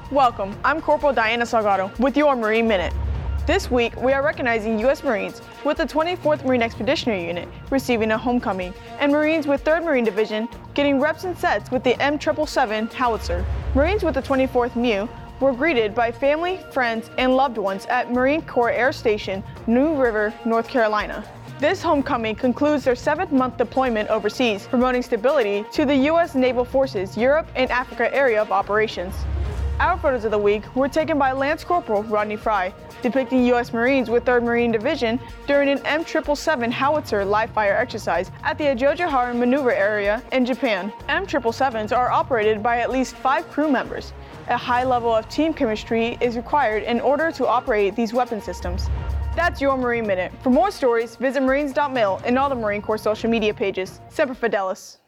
Welcome, I'm Corporal Diana Salgado with your Marine Minute. This week, we are recognizing U.S. Marines with the 24th Marine Expeditionary Unit receiving a homecoming, and Marines with 3rd Marine Division getting reps and sets with the M777 howitzer. Marines with the 24th MEU were greeted by family, friends, and loved ones at Marine Corps Air Station, New River, North Carolina. This homecoming concludes their 7th-month deployment overseas, promoting stability to the U.S. Naval Forces Europe and Africa area of operations. Our photos of the week were taken by Lance Corporal Rodney Fry, depicting U.S. Marines with 3rd Marine Division during an M777 howitzer live-fire exercise at the Ajojiharu Maneuver Area in Japan. M777s are operated by at least 5 crew members. A high level of team chemistry is required in order to operate these weapon systems. That's your Marine Minute. For more stories, visit marines.mil and all the Marine Corps social media pages. Semper Fidelis.